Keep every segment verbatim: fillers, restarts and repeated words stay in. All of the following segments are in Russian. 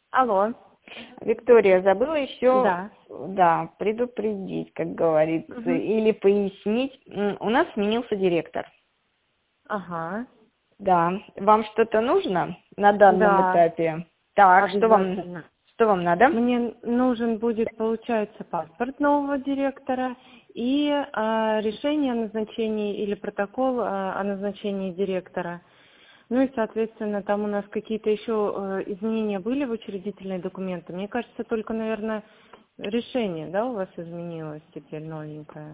Алло. Виктория, забыла еще, Да. да, предупредить, как говорится, Угу. или пояснить. М, У нас сменился директор. Ага. Да. Вам что-то нужно на данном Да, этапе? Так, что вам, обязательно. что вам надо? Мне нужен будет, получается, паспорт нового директора и а, решение о назначении или протокол а, о назначении директора. Ну и, соответственно, там у нас какие-то еще э, изменения были в учредительные документы. Мне кажется, только, наверное, решение, да, у вас изменилось теперь новенькое.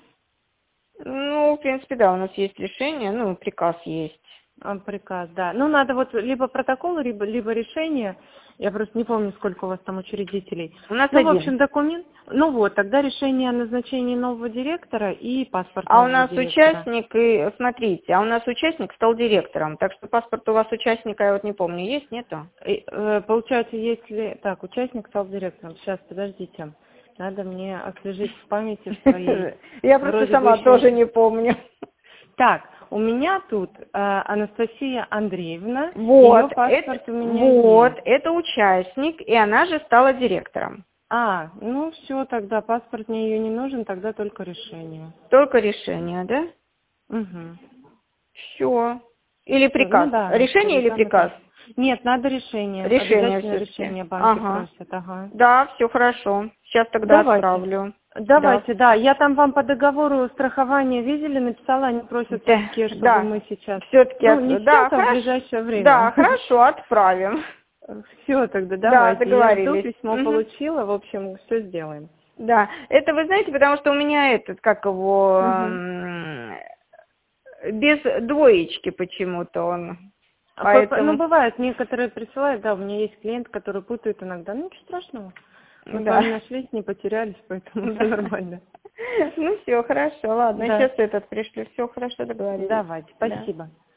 Ну, в принципе, да, у нас есть решение, ну, приказ есть. А, приказ, да. Ну, надо вот либо протокол, либо, либо решение. Я просто не помню, сколько у вас там учредителей. У нас Ну, в один. общем, документ. Ну вот, тогда решение о назначении нового директора и паспорт А у нового нас директора. участник, и смотрите, а у нас участник стал директором, так что паспорт у вас участника, я вот не помню, есть, нету? И, э, получается, если... Так, участник стал директором. Сейчас, подождите. Надо мне освежить в памяти своей. Я просто Вроде бы сама еще... тоже не помню. Так, у меня тут э, Анастасия Андреевна. Ее Вот, это, паспорт у меня вот, есть. это участник, и она же стала директором. А, ну все, тогда паспорт мне ее не нужен, тогда только решение. Только решение, да? Угу. Все. Или Всё, ну приказ. да, Решение и или там, и там. приказ? Нет, надо решение. Решение Обязательно все-таки. решение банки Ага. просят, ага. Да, все хорошо. Сейчас тогда Давайте. отправлю. Да. Давайте, да. Я там вам по договору страхования видели, написала, они просят Да, все-таки, чтобы да. мы сейчас. Все-таки, Ну, не от... да, сейчас, а в хорошо. ближайшее Да, время. хорошо, отправим. Все, тогда Да, давайте. Я жду, договорились. письмо Мгм. получила, в общем, все сделаем. Да, это вы знаете, потому что у меня этот, как его, Угу. м, без двоечки почему-то он, А по- по- ну, поэтому, бывает, некоторые присылают, да, у меня есть клиент, который путает иногда. Ну, ничего страшного. Мы с да, вами нашлись, не потерялись, поэтому все да. нормально. Ну все, хорошо, ладно, Да, сейчас этот пришлю, все хорошо, договорились. давайте, Да. спасибо.